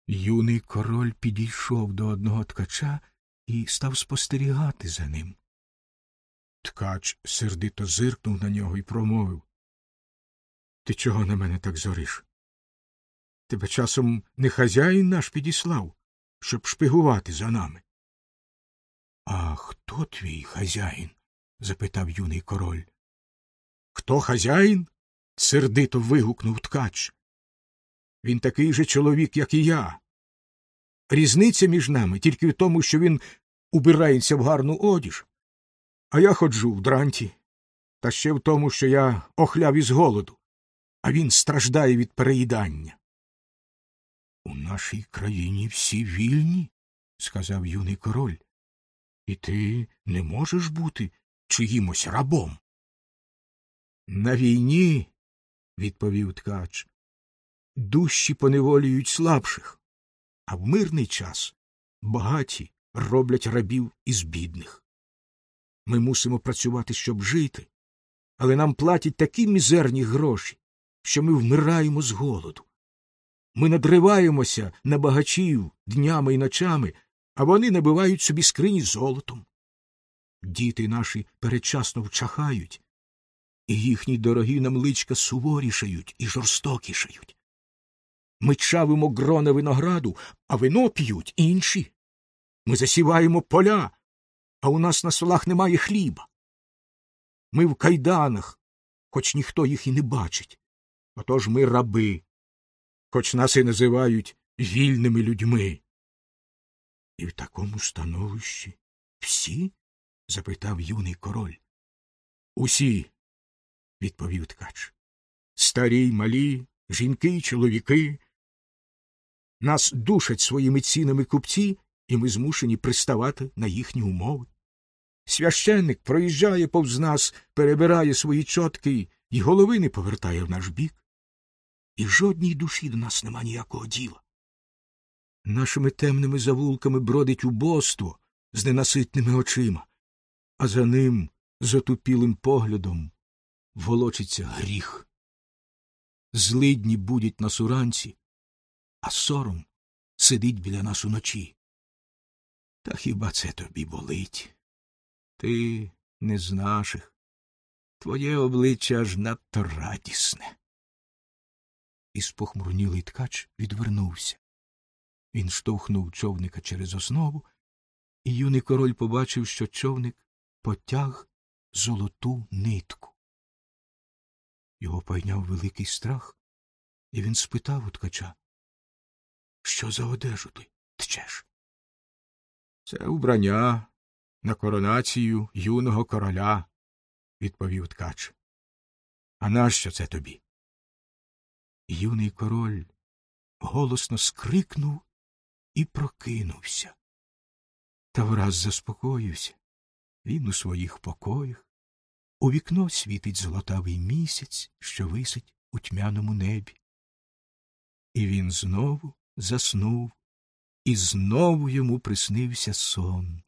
Юний король підійшов до одного ткача і став спостерігати за ним. Ткач сердито зиркнув на нього і промовив: «Ти чого на мене так зориш? Тебе часом не хазяїн наш підіслав, щоб шпигувати за нами?» «А хто твій хазяїн?» – запитав юний король. «Хто хазяїн?» – сердито вигукнув ткач. «Він такий же чоловік, як і я. Різниця між нами тільки в тому, що він убирається в гарну одіж, а я ходжу в дранті, та ще в тому, що я охляв із голоду, а він страждає від переїдання». «У нашій країні всі вільні», – сказав юний король, – «і ти не можеш бути чиїмось рабом». «На війні, – відповів ткач, – дужчі поневолюють слабших, а в мирний час багаті роблять рабів із бідних. Ми мусимо працювати, щоб жити, але нам платять такі мізерні гроші, що ми вмираємо з голоду. Ми надриваємося на багачів днями і ночами, а вони набивають собі скрині золотом. Діти наші передчасно вчахають, і їхні дорогі нам личка суворішають і жорстокішають. Ми чавимо грона винограду, а вино п'ють інші. Ми засіваємо поля, а у нас на столах немає хліба. Ми в кайданах, хоч ніхто їх і не бачить. Отож ми раби, хоч нас і називають вільними людьми». «І в такому становищі всі?» – запитав юний король. «Усі», – відповів ткач. «Старі й малі, жінки й чоловіки. Нас душать своїми цінами купці, і ми змушені приставати на їхні умови. Священник проїжджає повз нас, перебирає свої чотки і голови не повертає в наш бік. І жодній душі до нас нема ніякого діла. Нашими темними завулками бродить убоство з ненаситними очима, а за ним, з отупілим поглядом, волочиться гріх. Злидні будять нас уранці, а сором сидить біля нас уночі. Та хіба це тобі болить? Ти не з наших. Твоє обличчя аж надто радісне». І спохмурнілий ткач відвернувся. Він штовхнув човника через основу, і юний король побачив, що човник потяг золоту нитку. Його пайняв великий страх, і він спитав у ткача: «Що за одежу ти тчеш?» «Це убрання на коронацію юного короля», – відповів ткач. «А нащо це тобі?» Юний король голосно скрикнув і прокинувся. Та враз заспокоївся. Він у своїх покоях. У вікно світить золотавий місяць, що висить у тьмяному небі. І він знову заснув, і знову йому приснився сон.